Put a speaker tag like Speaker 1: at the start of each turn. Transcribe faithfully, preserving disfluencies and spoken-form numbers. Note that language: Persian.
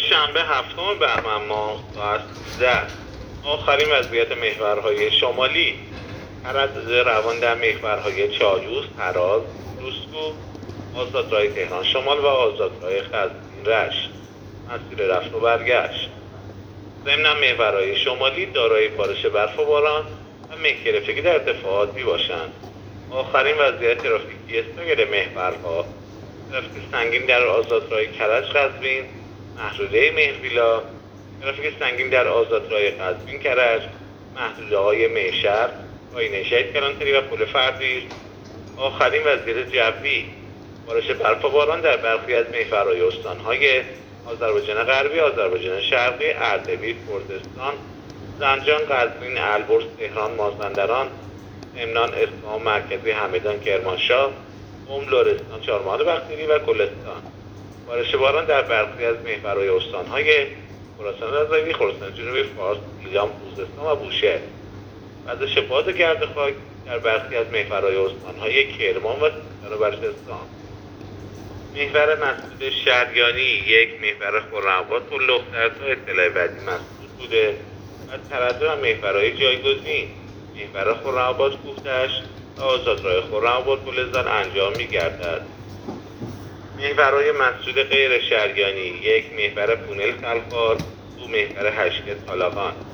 Speaker 1: شنبه هفتم بهمن ماه ساعت سیزده آخرین وضعیت محورهای شمالی. تردد روان در محورهای چاووس، هراز، روسکو، آزادراه تهران شمال و آزادراه قزوین رشت. مسیر رفت و برگشت. ضمن محورهای شمالی دارای بارش برف و باران و مه گرفتگی در ارتفاعات باشند. آخرین وضعیت ترافیکی سایر محورها: ترافیک سنگین در آزادراه کرج قزوین، محدوده مهربیلا، ترافیک سنگین در آزادراه قزوین کرج، محدوده های مهشهر، آینه شهید کلانتری و پل فردیس. آخرین وضعیت جوی: بارش برف و باران در برخی از محورهای استانهای آذربایجان غربی، آذربایجان شرقی، اردبیل، کردستان، زنجان، قزوین، البرز، تهران، مازندران، سمنان، اصفهان مرکزی، همدان، کرمانشاه، قم، لرستان، چهارمحال بختیاری و گلستان. بارش باران در برخی از محورهای استانهای خراسان رضوی، خراسان جنوبی، فارس، ایلام، خوزستان و بوشهر. وزش باد گرد خاک در برخی از محورهای استانهای کرمان و سیستان و بلوچستان. محور مسدود شریانی یک، محور خرم‌آباد پل لختر تا اطلاع بعدی مسدود بوده و تردد محورهای جایگزین: محور خرم‌آباد کوه‌دشت و آزادراه خرم‌آباد پل زن انجام می‌گردد. محورهای مسدود غیر شریانی یک، محور پونل خلخال، دو، محور هشکه طالقان.